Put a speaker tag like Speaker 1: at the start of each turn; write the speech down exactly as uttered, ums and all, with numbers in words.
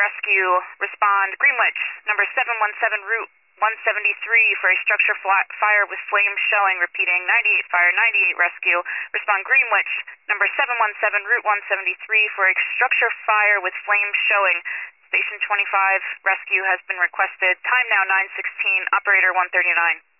Speaker 1: rescue, respond Greenwich, number seven one seven, Route one seventy-three for a structure flat fire with flames showing, repeating, ninety-eight fire, ninety-eight rescue, respond Greenwich, number seven one seven, Route one seventy-three for a structure fire with flames showing. Station twenty-five, rescue has been requested. Time now nine sixteen, operator one thirty-nine.